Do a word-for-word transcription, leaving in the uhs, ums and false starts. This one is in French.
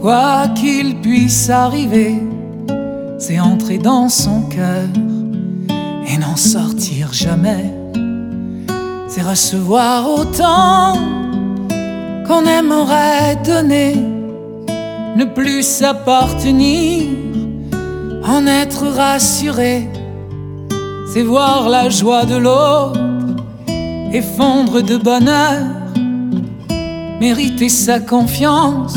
Quoi qu'il puisse arriver, c'est entrer dans son cœur et n'en sortir jamais. C'est recevoir autant qu'on aimerait donner, ne plus s'appartenir, en être rassuré. C'est voir la joie de l'autre effondre de bonheur, mériter sa confiance